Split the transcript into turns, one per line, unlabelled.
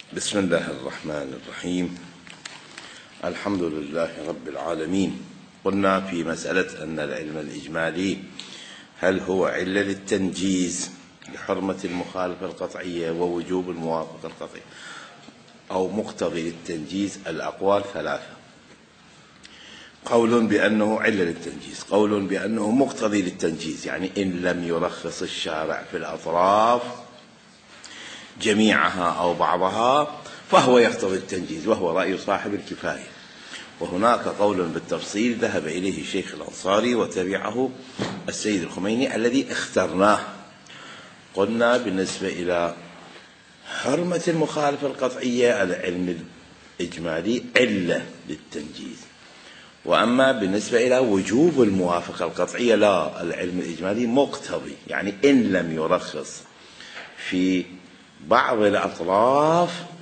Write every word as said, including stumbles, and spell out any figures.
بسم الله الرحمن الرحيم. الحمد لله رب العالمين. قلنا في مسألة أن العلم الإجمالي هل هو علة للتنجيز لحرمة المخالفة القطعية ووجوب الموافقة القطعية أو مقتضي للتنجيز؟ الأقوال ثلاثة: قول بأنه علة للتنجيز، قول بأنه مقتضي للتنجيز يعني إن لم يرخص الشارع في الأطراف جميعها أو بعضها فهو يقتضي التنجيز، وهو رأي صاحب الكفاية. وهناك قول بالتفصيل ذهب إليه الشيخ الأنصاري وتبعه السيد الخميني الذي اخترناه. قلنا بالنسبة إلى حرمة المخالفة القطعية العلم الإجمالي علة للتنجيز، وأما بالنسبة إلى وجوب الموافقة القطعية لا، العلم الإجمالي مقتضي، يعني إن لم يرخص في بعض الأطراف